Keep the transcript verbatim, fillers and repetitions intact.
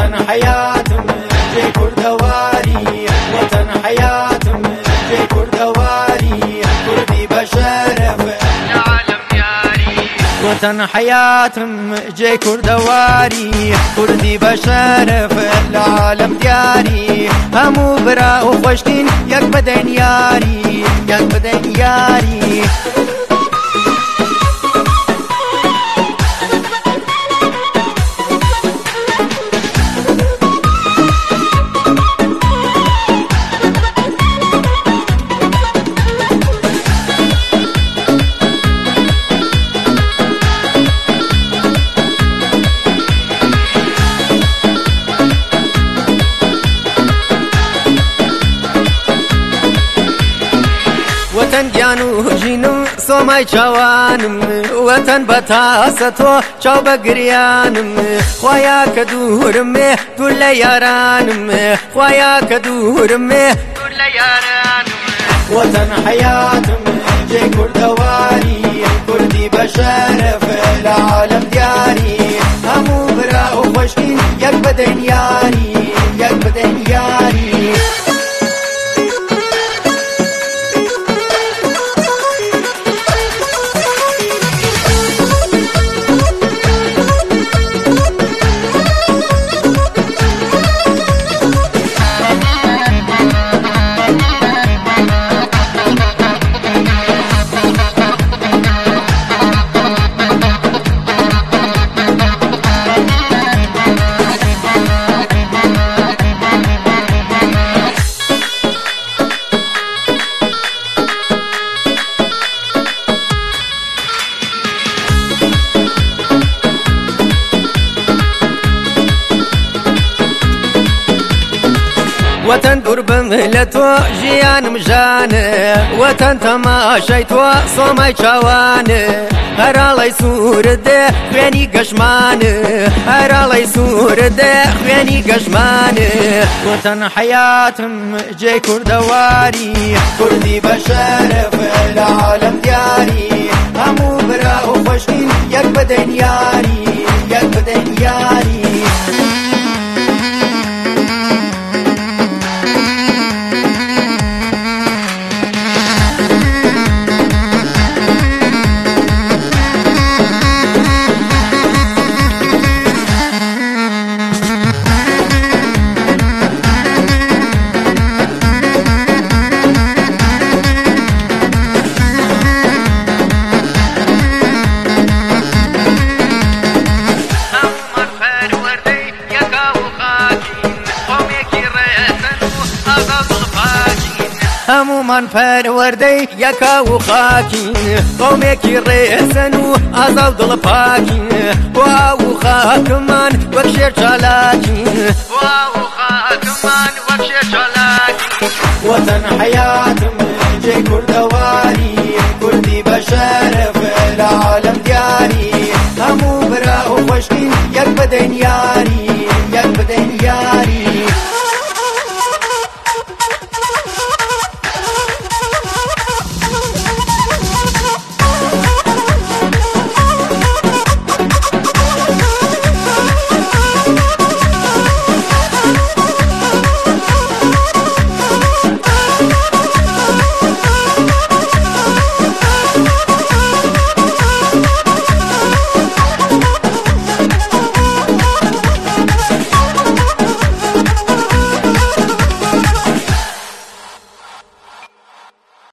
وطن حياتم جي كردواري وطن حياتم جي كردواري كردي بشرف العالم ياري وطن حياتم جي كردواري كردي بشرف العالم دياري همو برا وخوشتين يك بدن ياري يك بدن ياري وطن جانو جینو سومای چوانم وطن بتاستو چاو بگریانم خوایا کدورم دول یارانم خوایا کدورم دول یارانم وطن حیاتم جی کردواری کردی بشرف العالم دیاری همو برا و خوشکین یک بدن یاری یک بدن یاری وطن قرب مهلتو جيان مجانه وطن تماشيتو صومي چوانه هرالي سورده خويني قشمانه هرالي سورده خويني قشمانه وطن حياتم جي كردواري كردي بشرف العالم دياري همو برا وخوشكين يك بدن ياري يك بدن ياري همو من پروردی یکا و خاکین قومی کی ریسن و ازاو دل پاکین واو خاک من وکشیر چالاکین واو خاک من وکشیر چالاکین وطن حیاتم جی کردواری کردی بشرف العالم دیاری همو برا و خوشکین یک بدن یاری